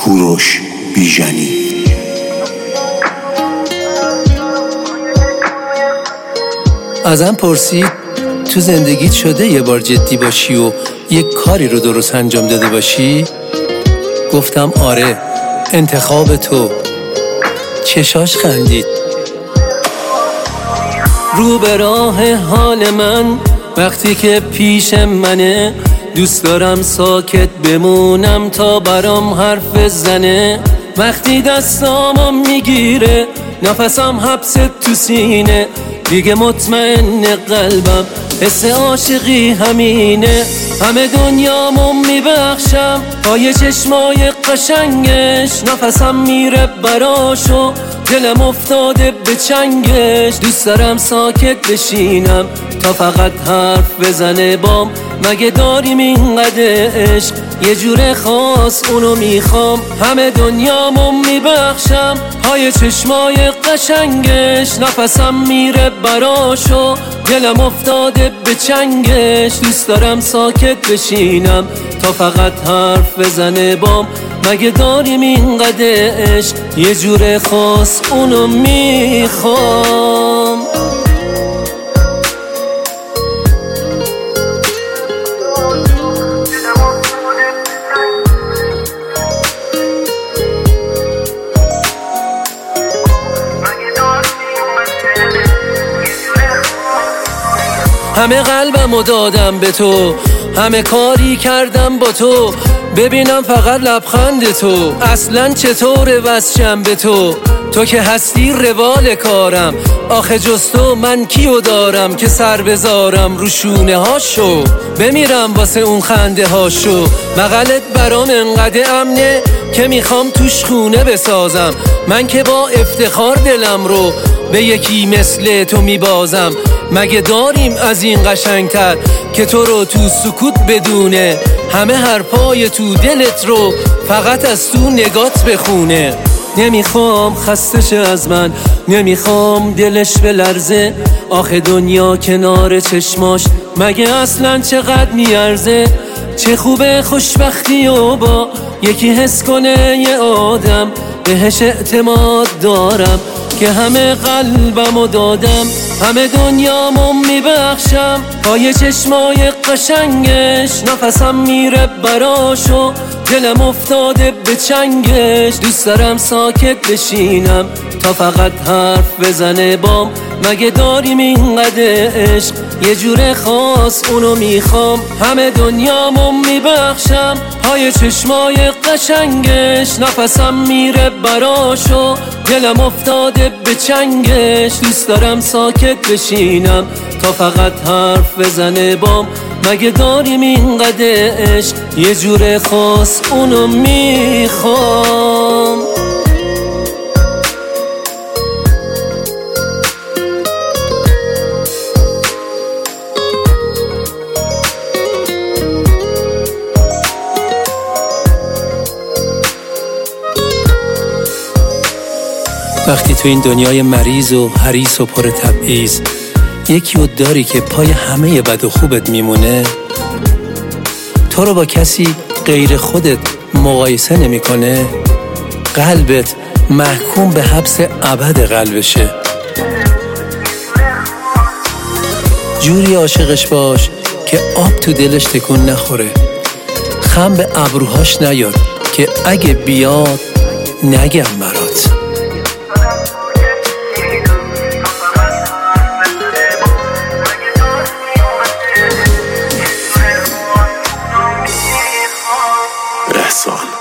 کوروش بیژنی. ازم پرسید تو زندگیت شده یه بار جدی باشی و یک کاری رو درست انجام داده باشی؟ گفتم آره، انتخاب تو. چشاش خندید. رو به راه حال من وقتی که پیش منه، دوست دارم ساکت بمونم تا برام حرف زنه. وقتی دستامو میگیره نفسم حبس تو سینه، دیگه مطمئن قلبم حس عاشقی همینه. همه دنیامو میبخشم پای چشمای قشنگش، نفسم میره براشو دلم افتاده به چنگش. دوست دارم ساکت بشینم تا فقط حرف بزنه بام، مگه داریم اینقدر عشق یه جور خاص اونو میخوام. همه دنیامو میبخشم پای چشمای قشنگش، نفسم میره براشو دلم افتاده به چنگش. دوست دارم ساکت بشینم تا فقط حرف بزنه بام، مگه داریم اینقدر عشق یه جور خاص اونو میخوام. همه قلبمو دادم به تو، همه کاری کردم با تو، ببینم فقط لبخند تو. اصلا چطور وصلم به تو، تو که هستی روال کارم. آخه جز تو من کیو دارم که سر بذارم رو شونه هاشو، بمیرم واسه اون خنده هاشو. بغلت برام انقدر امنه که میخوام توش خونه بسازم. من که با افتخار دلم رو به یکی مثل تو میبازم. مگه داریم از این قشنگتر که تو رو تو سکوت بدونه، همه حرفای تو دلت رو فقط از تو نگات بخونه. نمیخوام خسته شه از من، نمیخوام دلش بلرزه. آخه دنیا کنار چشماش مگه اصلا چقدر میارزه. چه خوبه خوشبختی و با یکی حس کنه یه آدم، بهش اعتماد دارم که همه قلبمو دادم. همه دنیامو میبخشم پای چشمای قشنگش، نفسم میره براشو دلم افتاده به چنگش. دوست دارم ساکت بشینم تا فقط حرف بزنه بام، مگه داریم اینقدر عشق یه جور خاص اونو میخوام. همه دنیامو میبخشم پای چشمای قشنگش، نفسم میره براشو دلم افتاده به چنگش. دوست دارم ساکت بشینم تا فقط حرف بزنه بام، مگه داریم اینقدر عشق یه جور خاص اونو میخوام. وقتی تو این دنیای مریض و حریص و پر تبعیض یکی رو داری که پای همه بد و خوبت میمونه، تو رو با کسی غیر خودت مقایسه نمیکنه، قلبت محکوم به حبس ابد قلبشه. جوری عاشقش باش که آب تو دلش تکون نخوره، خم به ابروهاش نیاد که اگه بیاد نگم برات. رسال